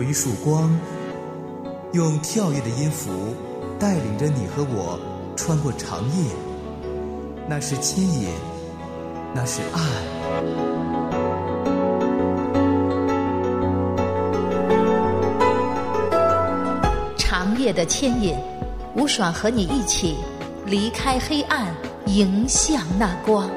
一束光，用跳跃的音符带领着你和我穿过长夜。那是牵引，那是爱。 长夜的牵引，吴爽和你一起离开黑暗，迎向那光。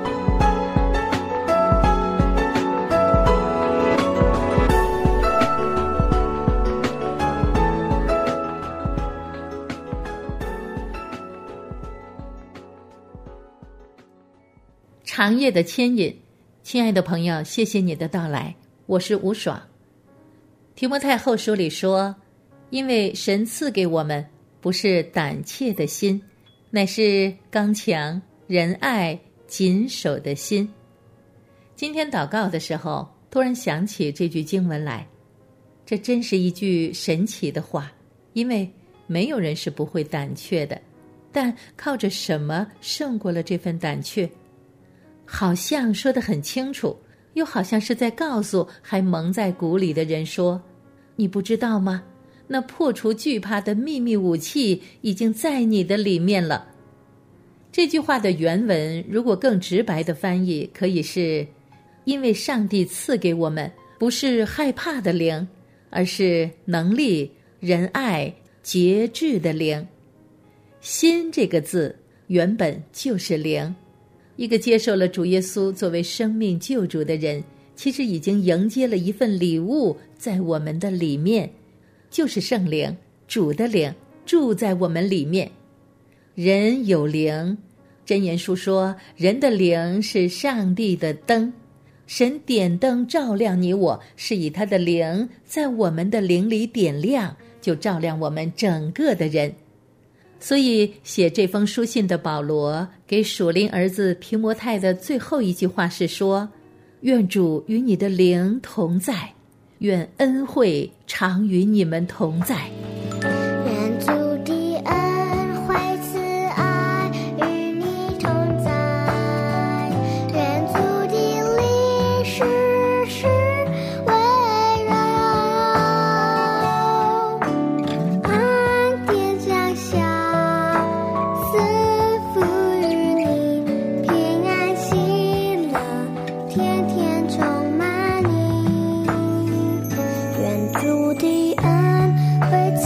长夜的牵引，亲爱的朋友，谢谢你的到来，我是吴爽。提摩太后书里说，因为神赐给我们不是胆怯的心，乃是刚强、仁爱、谨守的心。今天祷告的时候，突然想起这句经文来，这真是一句神奇的话，因为没有人是不会胆怯的，但靠着什么胜过了这份胆怯？好像说得很清楚，又好像是在告诉还蒙在鼓里的人说，你不知道吗？那破除惧怕的秘密武器已经在你的里面了。这句话的原文如果更直白的翻译，可以是因为上帝赐给我们不是害怕的灵，而是能力、仁爱、节制的灵。心这个字原本就是灵，一个接受了主耶稣作为生命救主的人，其实已经迎接了一份礼物在我们的里面，就是圣灵，主的灵住在我们里面。人有灵，箴言书说，人的灵是上帝的灯，神点灯照亮你我，是以他的灵在我们的灵里点亮，就照亮我们整个的人。所以写这封书信的保罗给属灵儿子提摩太的最后一句话是说，愿主与你的灵同在，愿恩惠常与你们同在。 愿主的恩惠慈爱与你同在，愿主的灵时时围绕，安定降下赐福于你，平安喜乐天天充满你。愿主的恩惠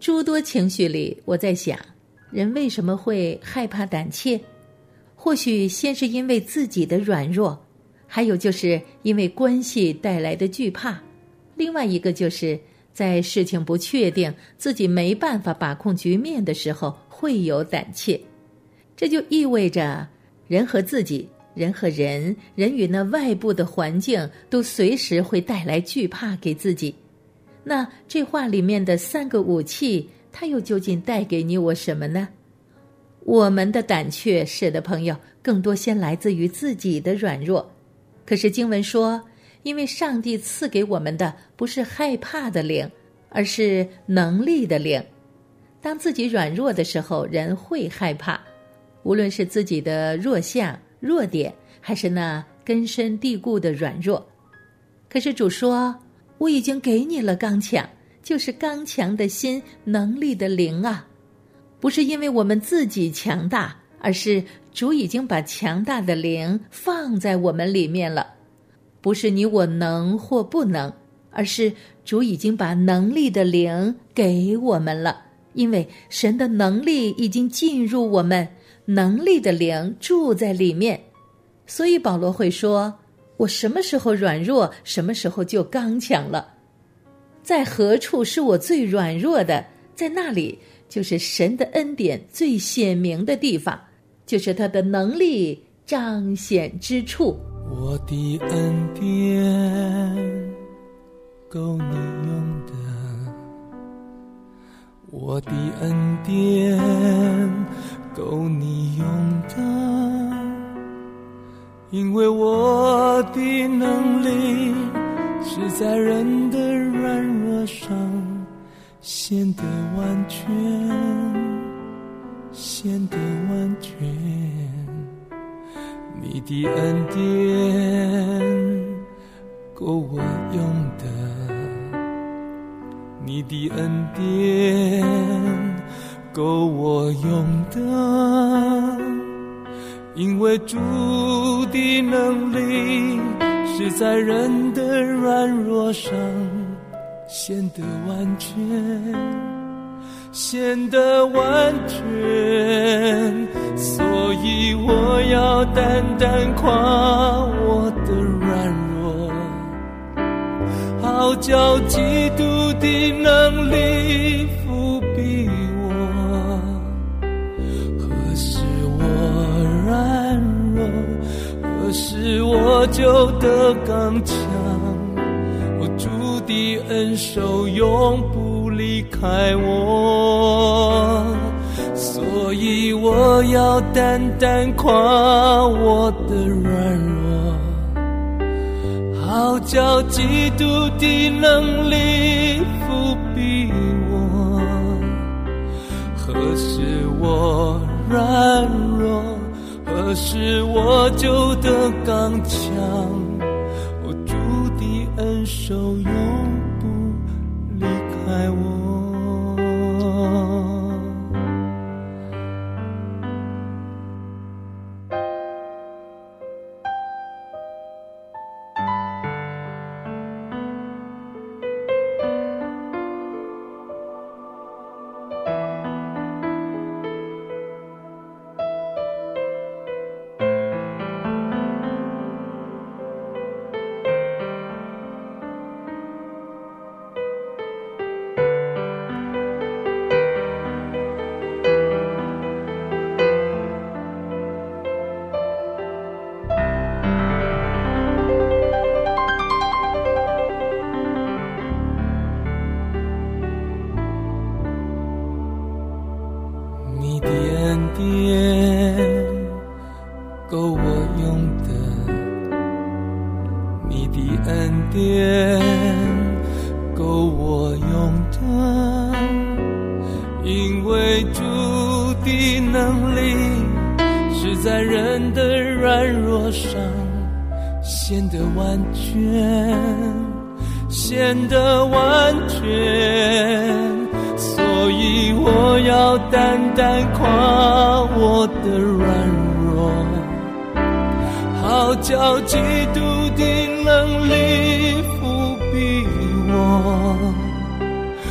诸多情绪里，我在想，人为什么会害怕胆怯？或许先是因为自己的软弱，还有就是因为关系带来的惧怕，另外一个就是在事情不确定、自己没办法把控局面的时候会有胆怯。这就意味着人和自己、人和人、人与那外部的环境都随时会带来惧怕给自己。那这话里面的3个武器，它又究竟带给你我什么呢？我们的胆怯，是的朋友，更多先来自于自己的软弱。可是经文说，因为上帝赐给我们的不是害怕的灵，而是能力的灵。当自己软弱的时候，人会害怕，无论是自己的弱项、弱点，还是那根深蒂固的软弱。可是主说，我已经给你了刚强，就是刚强的心、能力的灵啊。不是因为我们自己强大，而是主已经把强大的灵放在我们里面了。不是你我能或不能，而是主已经把能力的灵给我们了。因为神的能力已经进入我们，能力的灵住在里面。所以保罗会说，我什么时候软弱，什么时候就刚强了。在何处是我最软弱的，在那里就是神的恩典最显明的地方，就是他的能力彰显之处。 我的恩典够你用的，我的恩典够你用的，因为我的能力是在人的软弱上显得完全，显得完全。你的恩典够我用的，你的恩典够我用的，因为主的能力是在人的软弱上显得完全，显得完全。所以我要单单夸我的软弱，好叫基督的能力覆庇我。何时我软弱，何时我就得刚强，主的恩手永不离开我。所以我要单单夸我的软弱，好叫基督的能力覆庇我。何时我软弱，何时我就得刚强，主的恩手永不离开我。你的恩典够我用的，你的恩典够我用的，因为主的能力是在人的软弱上显得完全，显得完全。所以我要单单夸我的软弱，好叫基督的能力覆庇我。何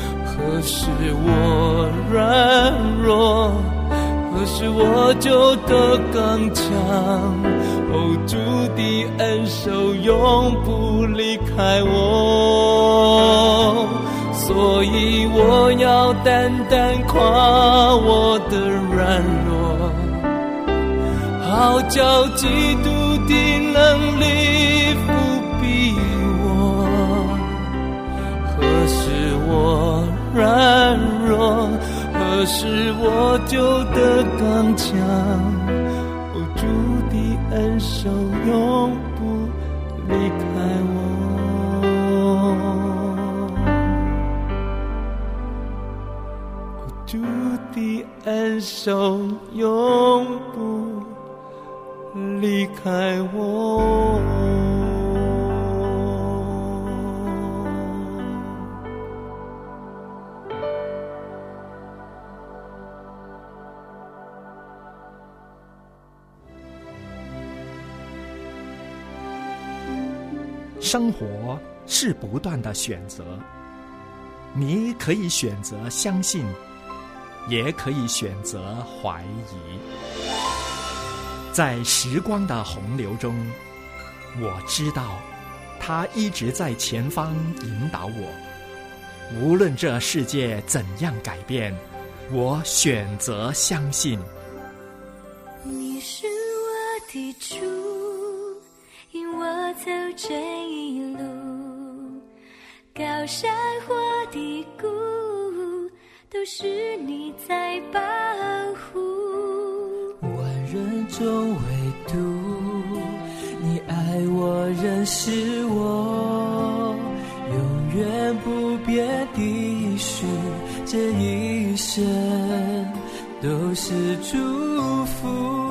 何时我软弱，何时我就得刚强。哦，主的恩手永不离开我，所以我要单单夸我的软弱，好叫基督的能力覆庇我。何时我软弱，何时我就得刚强。哦，主的恩手永不离开我，哦，主的恩手永不离开我。 生活是不断的选择，你可以选择相信，也可以选择怀疑。在时光的洪流中，我知道他一直在前方引导我。无论这世界怎样改变，我选择相信。 你是我的主，引我走这一路，高山或低谷，都是你在保护。 万人中唯独你爱我，认识我，永远不变的是这一生都是祝福。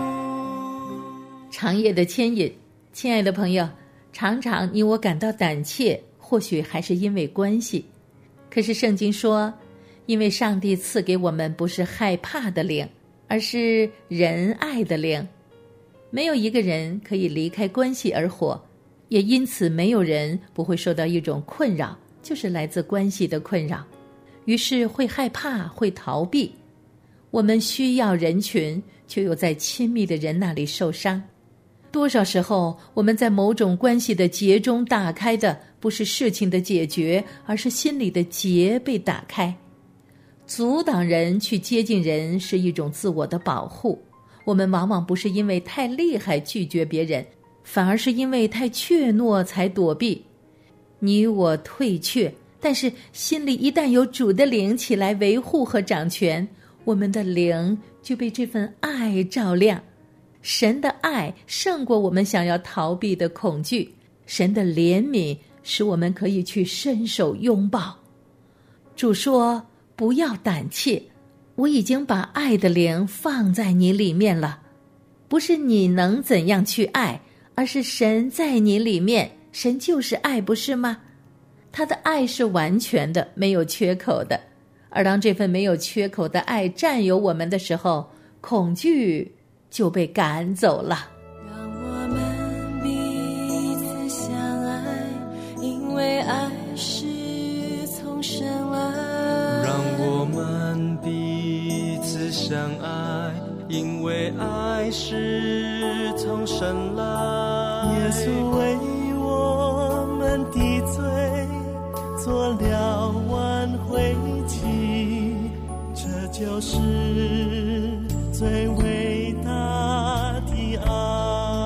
长夜的牵引，亲爱的朋友，常常你我感到胆怯，或许还是因为关系。可是圣经说，因为上帝赐给我们不是害怕的灵，而是仁爱的灵。没有一个人可以离开关系而活，也因此没有人不会受到一种困扰，就是来自关系的困扰。于是会害怕，会逃避。我们需要人群，却又在亲密的人那里受伤。多少时候，我们在某种关系的结中打开的不是事情的解决，而是心里的结被打开。阻挡人去接近人是一种自我的保护。我们往往不是因为太厉害拒绝别人，反而是因为太怯懦才躲避。你我退却，但是心里一旦有主的灵起来维护和掌权，我们的灵就被这份爱照亮。神的爱胜过我们想要逃避的恐惧，神的怜悯使我们可以去伸手拥抱。主说，不要胆怯，我已经把爱的灵放在你里面了。不是你能怎样去爱，而是神在你里面，神就是爱，不是吗？他的爱是完全的，没有缺口的。而当这份没有缺口的爱占有我们的时候，恐惧就被赶走了。 让我们彼此相爱，因为爱是从神来。 让我们彼此相爱，因为爱是从神来。耶稣为我们的罪做了挽回祭，这就是最伟大的爱。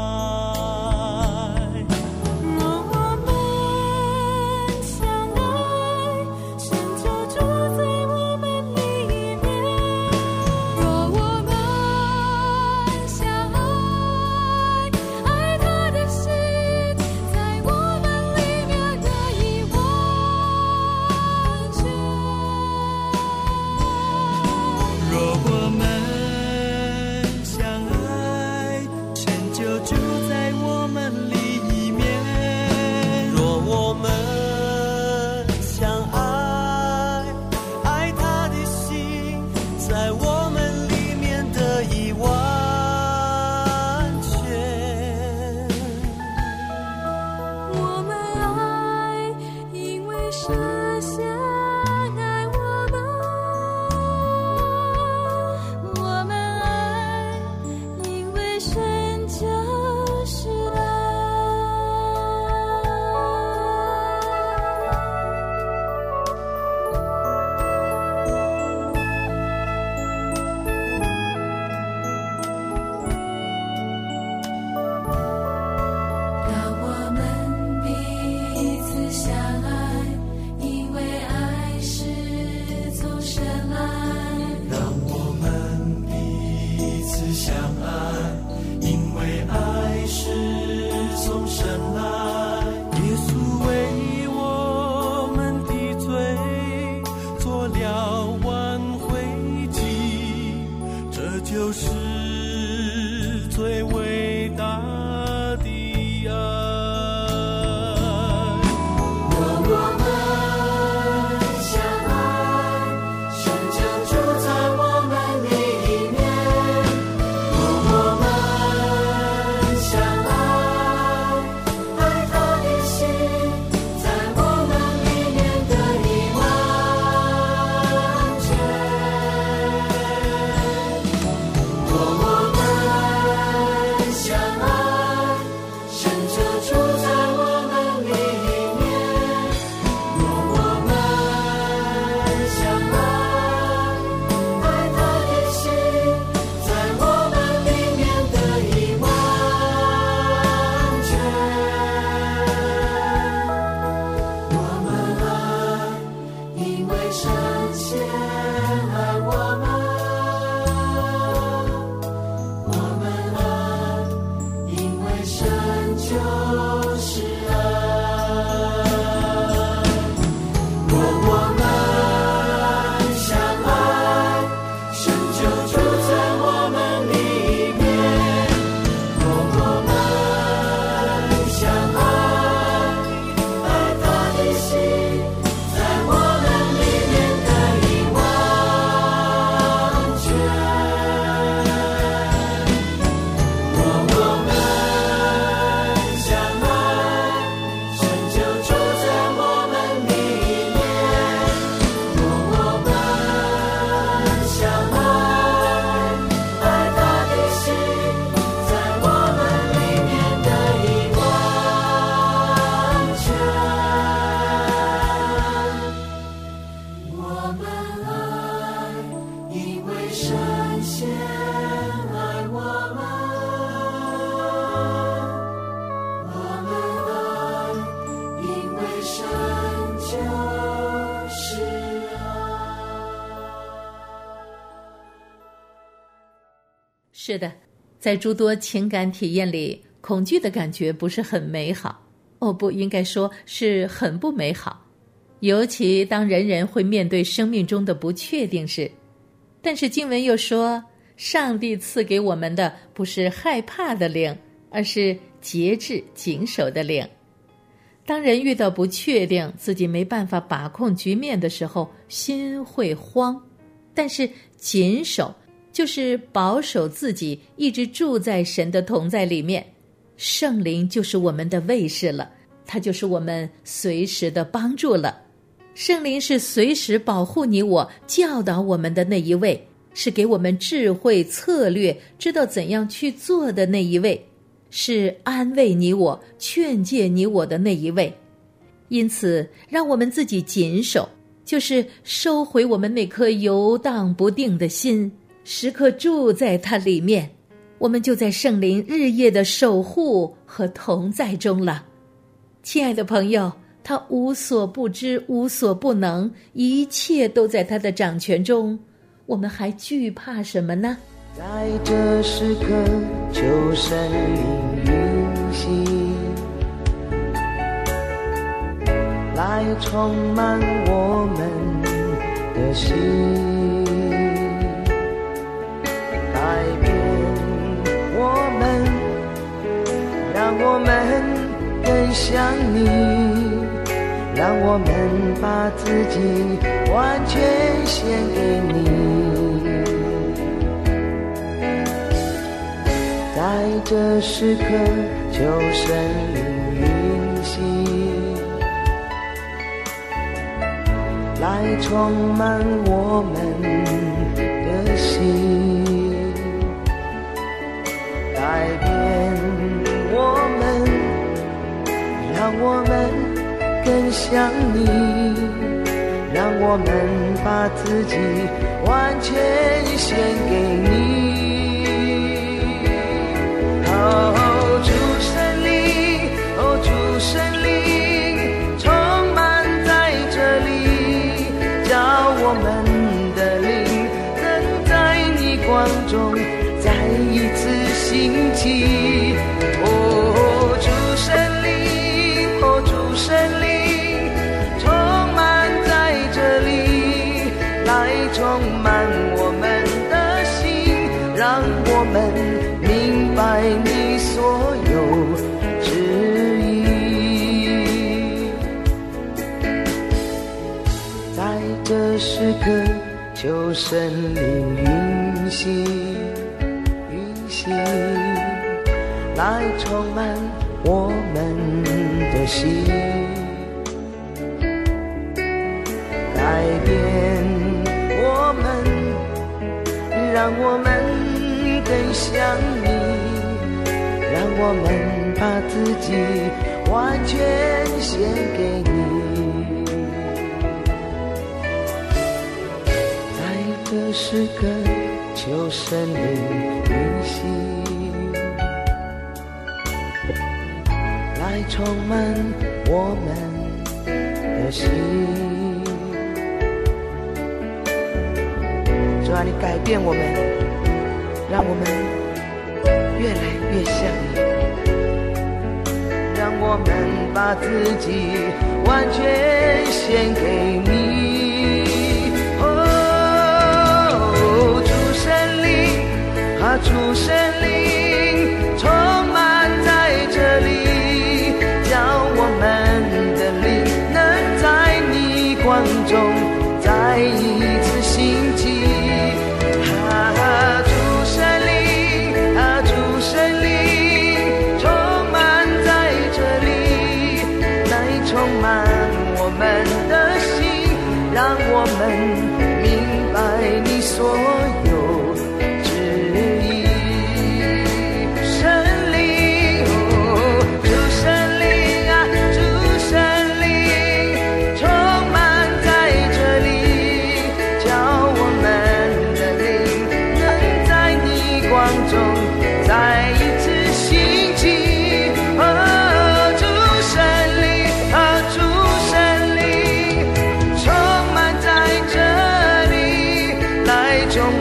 若我们相爱，神就住在我们里面。若我们相爱，爱他的心在我们里面得以完全。 若我们相爱，神就住在我们里面。若我们相爱，爱他的心在我们里面得以完全。 我们爱，因为神先爱我们。 是的，在诸多情感体验里，恐惧的感觉不是很美好，不应该说是很不美好，尤其当人人会面对生命中的不确定时。但是经文又说，上帝赐给我们的不是害怕的灵，而是节制谨守的灵。当人遇到不确定，自己没办法把控局面的时候，心会慌，但是谨守就是保守自己一直住在神的同在里面。圣灵就是我们的卫士了，它就是我们随时的帮助了。圣灵是随时保护你我，教导我们的那一位，是给我们智慧策略，知道怎样去做的那一位，是安慰你我，劝诫你我的那一位。因此让我们自己谨守，就是收回我们那颗游荡不定的心，时刻住在它里面，我们就在圣灵日夜的守护和同在中了。亲爱的朋友，他无所不知，无所不能，一切都在他的掌权中，我们还惧怕什么呢？ 在这时刻，求神灵运行，来充满我们的心，改变我们，让我们更像你，让我们把自己完全献给你。在这时刻，求神灵运行，来充满我们的心，改变我们，让我们更像你，让我们把自己完全献给你。主圣灵，主圣灵，充满在这里，叫我们的灵能在你光中再一次兴起。主圣灵，主圣灵，充满在这里，来充满我们的心，让我们明白你所有旨意。在这时刻，求神灵运行，来充满我们的心，改变我们，让我们更像你，让我们把自己完全献给你。在这时刻，求神灵运行，来充满我们的心。主啊，你改变我们，让我们越来越像你，让我们把自己完全献给你。主圣灵，主圣灵，充满在这里，叫我们的灵能在你光中再一次兴起。让我们明白你所有旨意。圣灵，主圣灵啊，主圣灵，充满在这里，叫我们的灵能在你光中再一次兴起。主圣灵啊，主圣灵，充满在这里，来充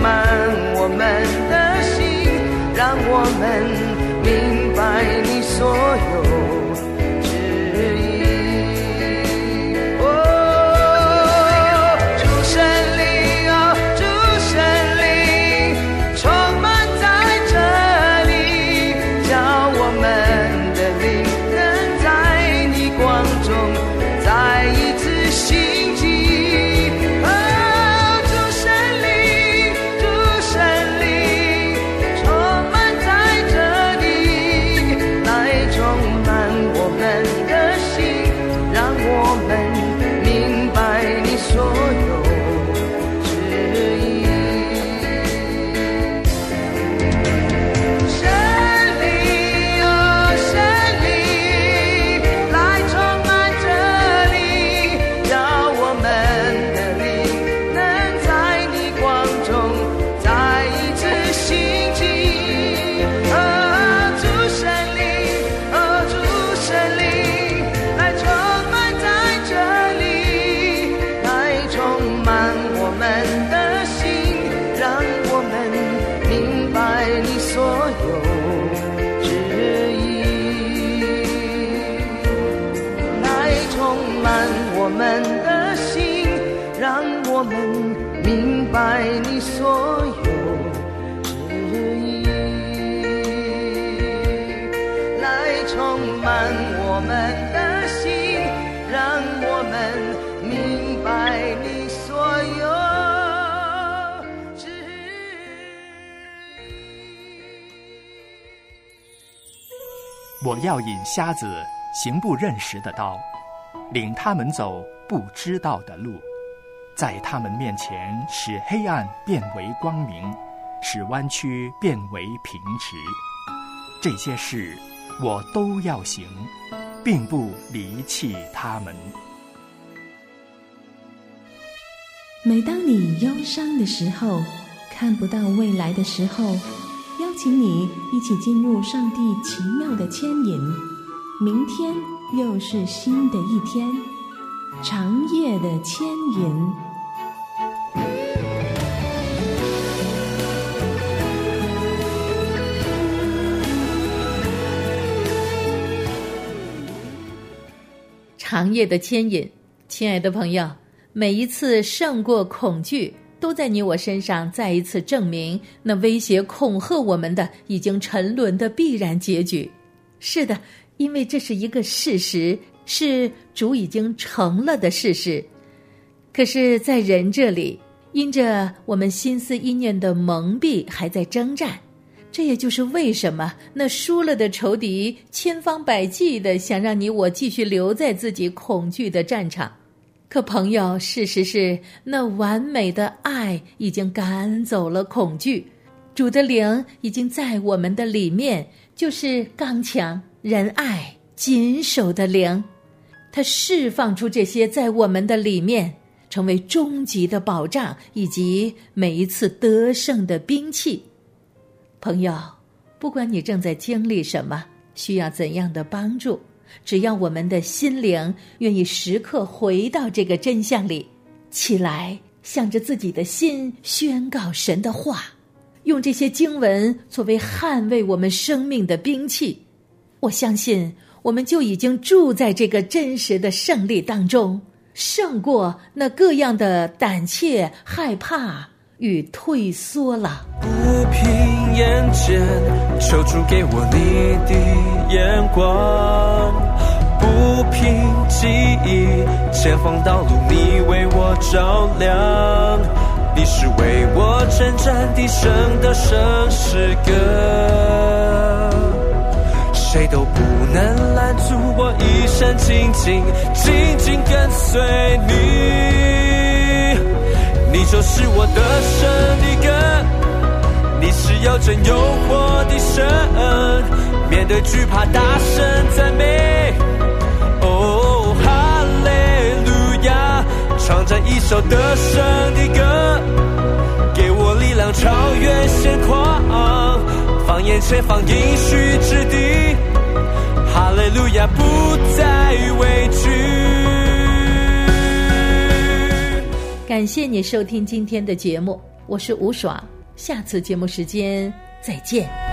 满我们的心，让我们明白你所有旨意，来充满我们的心，让我们明白你所有旨意。 我要引瞎子行不认识的道，领他们走不知道的路，在他们面前使黑暗变为光明，使弯曲变为平直。这些事我都要行，并不离弃他们。 每当你忧伤的时候，看不到未来的时候，邀请你一起进入上帝奇妙的牵引。明天又是新的一天，长夜的牵引。 长夜的牵引，亲爱的朋友，每一次胜过恐惧，都在你我身上再一次证明那威胁恐吓我们的已经沉沦的必然结局。是的，因为这是一个事实，是主已经成了的事实。可是在人这里，因着我们心思意念的蒙蔽，还在征战。这也就是为什么那输了的仇敌千方百计地想让你我继续留在自己恐惧的战场。可朋友，事实是那完美的爱已经赶走了恐惧，主的灵已经在我们的里面，就是刚强、仁爱、谨守的灵。他释放出这些在我们的里面，成为终极的保障，以及每一次得胜的兵器。朋友，不管你正在经历什么，需要怎样的帮助，只要我们的心灵愿意时刻回到这个真相里，起来向着自己的心宣告神的话，用这些经文作为捍卫我们生命的兵器，我相信我们就已经住在这个真实的胜利当中，胜过那各样的胆怯、害怕与退缩了。 不凭眼见，求主给我你的眼光，不凭记忆，前方道路你为我照亮，你是为我征战的胜的胜诗歌，谁都不能拦阻我一生紧紧跟随你，你就是我的胜的歌，你是有真有活的神，面对惧怕大声赞美，哦哈利路亚，唱着一首得胜的歌，给我力量超越现况，放眼前方应许之地，哈利路亚不再畏惧。 感谢你收听今天的节目，我是吴爽，下次节目时间再见。